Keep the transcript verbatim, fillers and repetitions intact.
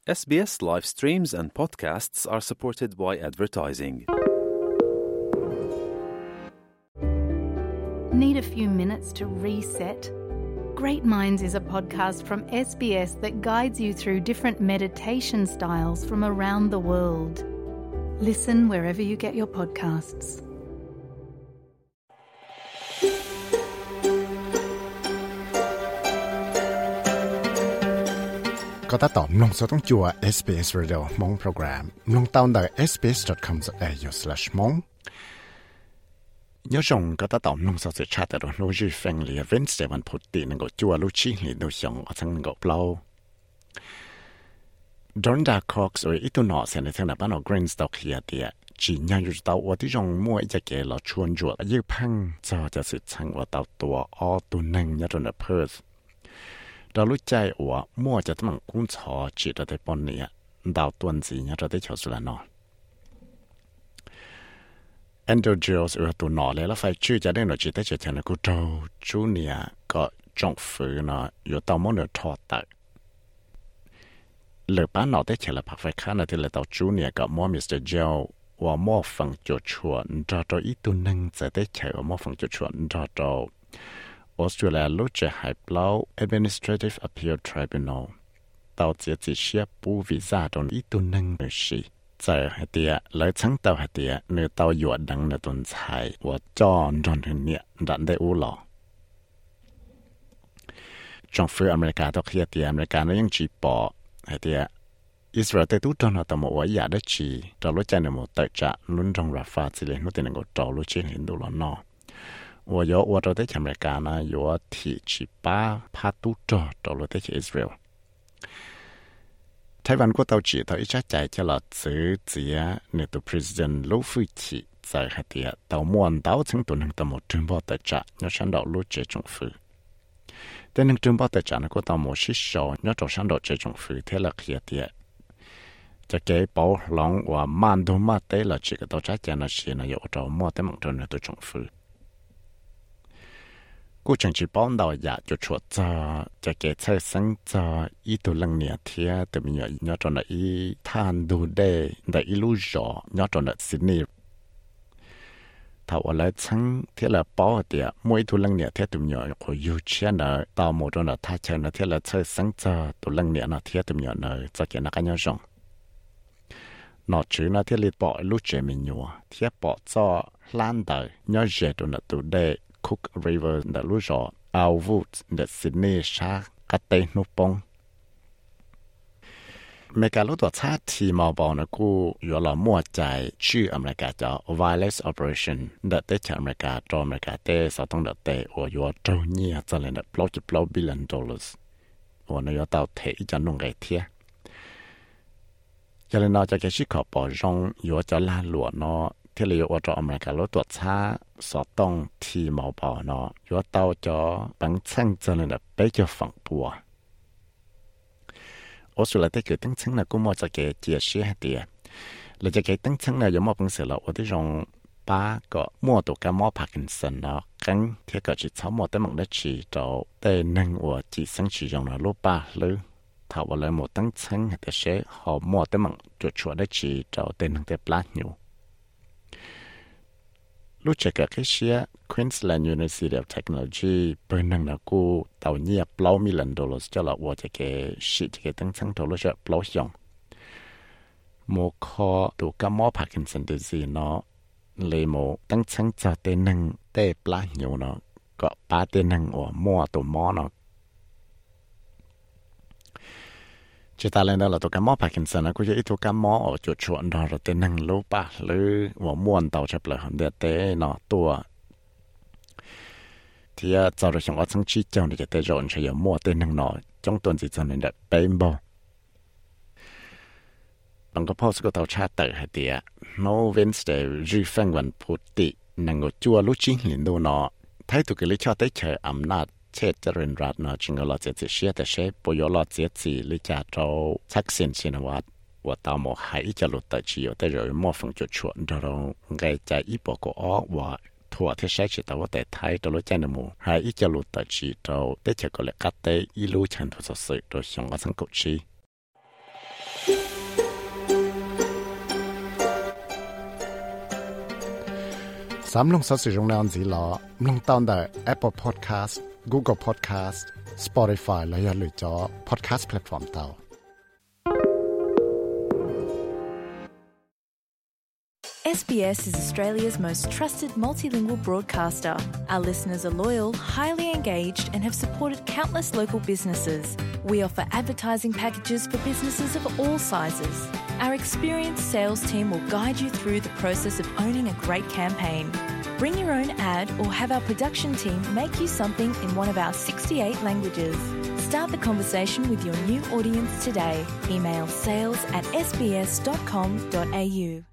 S B S live streams and podcasts are supported by advertising. Need a few minutes to reset? Great Minds is a podcast from S B S that guides you through different meditation styles from around the world. Listen wherever you get your podcasts. ก็ถ้าตอบลงสต้องจัว เอส บี เอส Radio มองโปรแกรมลงตาวน์ได้ เอส บี เอส ดอท คอม ดอท เอ ยู สแลช มองnhớ rằng có ta tóm nông sản xuất chát ở lô dư phèn lìa vén sẽ vẫn phụt tì năng gỗ chua lô chi lìa đồ xong ở thằng gỗ plau. Dorinda Cox ở ít nọ sẽ là thằng nào bán ở Greenstock lìa tiệt chỉ nhau dù tàu ở tí rong mua ít cái là chuồn chuột ở dưới phăng cho cho sự thằng ở tàu tua ở tu năng nhớ trong là Perth. Đó lúc chạy ở mua cho thằng cũng chó chỉ cho tới bọn nè tàu tuần gì nhớ cho tới chỗ số là nọ. Andrew Giles ở tù nọ lấy là phải chú cho đến nó chỉ tới chỉ thành là cô trâu chú nè có trong phủ nó có tàu món được thọ tật lời bán nó tới chỉ là phải khá là thì là tàu chú nè có món mít tơ Giles và món phần chỗ chuột cho cho ít tu nâng sẽ tới chỉ ở món phần chỗ chuột cho cho Australia lúc chỉ hay bao Administrative Appeal Tribunal tàu chỉ chỉ xếp bù visa trong ít tu nâng được gì giờ hạt địa lấy trắng tàu hạt địa nơi tàu dọa đằng là tuần chạy và cho ròn hình nhẹ đạn để u lò trong phía America đó khi hạt địa America nóยังchỉ bỏ hạt địa Israel tới tú trong là tàu một vài giả đất chỉ trong lúc chạy một tại trạm luôn trong Rafah chỉ lên nó tiền ngồi trâu lúc trên hình đồ là nó và do và trong tới America nó do thì chỉ ba phát tú trò trong lúc tới Israel Thái Văn của tàu chỉ tàu ít chạy cho là giữ chỉ nửa tụ president Lô Phu Chi tại hạt địa tàu muôn tàu chứng tụ nâng tàu một trường bao tài trả nhớ sáng đạo lô chế trung phu. Tên nâng trường bao tài trả nó của tàu một xí sổ nhớ trò sáng đạo chế trung phu thế là hạt địa. Cho cái bảo lòng và man đồ mà tế là chỉ cái tàu trả trả nó chỉ là dụ trò mua tế mạng trò nửa tụ trung phu. Cô chẳng chỉ bảo đầu dạ cho chuột cho cho cái chơi sinh cho ý tụ lăng nhẹ thia từ mình nhớ nhớ cho nó ý than đồ đề để ý lú rõ nhớ cho nó Sydney thảo ở lại sáng thế là bảo tiệt mỗi tụ lăng nhẹ thia từ mình nhớ của yêu chia nó tao một cho nó thay chơi nó thế là chơi sinh cho tụ lăng nhẹ nó thia từ mình nhớ nó cho cái nó cái nhớ rộng nó chữ nó thế là bỏ lú chế mình nhớ thia bỏ cho lan đời nhớ dễ tụ nó tụ đề Cook River đã lúa rõ, ao vụt đã Sydney xa cắt tây nút bông. Mấy cái lúc đó sát thì màu bò nó cũng có là mua chạy chữ America cho wireless operation đã tới cho America cho America tới sau thông đã tới và có trâu nhia cho nên là block to block billion dollars và nó có tàu thể cho nông nghiệp thiệt. Cho nên nó cho cái chiếc cọp bỏ rong có cho la lụa nó thế là ở trong America lúc tuột xa sở tông thì màu bảo nó có tao cho bằng chân cho nên là bé cho phẳng bùa. Australia tới cái tăng chân là cũng một cái chia sẻ hạt địa là cái tăng chân là có một bằng sự là ở cái trong ba cái mua đồ cái mua Parkinson nó căng thì cái chỉ sáu một tới một đất chỉ cho để nâng ở chỉ sinh chỉ dùng là lúc ba lư thảo vào lại một tăng chân thì sẽ họ mua tới một chuột chuột đất chỉ cho để nâng tới plát nhiều. Lúc chạy cả cái xe Queensland University of Technology bên năng là cô tàu nhia bao million dollars cho là ở chạy cái sĩ chạy cái tăng sáng thầu lúc chạy bao xong một kho tụ cái mỏ Parkinson disease nó lấy một tăng sáng cho tên năng tê plá nhiều nó có ba tên năng ở mua tụ mỏ nó chỉ ta lên đó là tụ cái mỏ Parkinson nó có ít tụ cái mỏ ở chỗ chuột đó rồi tên năng lố ba lư và muôn tàu chập lại hẳn để té nó tua thì cho rồi trong ở trong chi trong thì cái rồi sẽ có mua tên năng nó trong tuần gì cho nên là bền bò bằng cái post của tàu cha tự hay thì nó Wednesday rư phăngวันพุธติnăng ở chua lúc chín liền đâu nó thấy tụ cái lý cho tới chờ ẩm nátเช่นจะเรียนรัฐนะจึงเราจะเสียแต่เช่นปยเราจะสิหรือจะเราทักษิณชินวัตรว่าตามหายจะหลุดแต่ชีแต่เราไม่ฟังจุดชวนเราไงใจอีปกอ้อว่าทั่วที่ใช้จิตว่าแต่ไทยตัวรู้ใจนมูหายจะหลุดแต่ชีเราได้เจอก็เลยกัดเตอีรู้ฉันตัวสุดโดยชงกับสังกุชีสามลงสัตว์สิจงนานสีหลอลงตอนได้ Apple Podcast Google Podcast Spotify และอย่าลืมจอ Podcast Platform เตา S B S is Australia's most trusted multilingual broadcaster. Our listeners are loyal, highly engaged, and have supported countless local businesses. We offer advertising packages for businesses of all sizes. Our experienced sales team will guide you through the process of owning a great campaign. Bring your own ad or have our production team make you something in one of our sixty-eight languages. Start the conversation with your new audience today. Email sales at s b s dot com dot a u.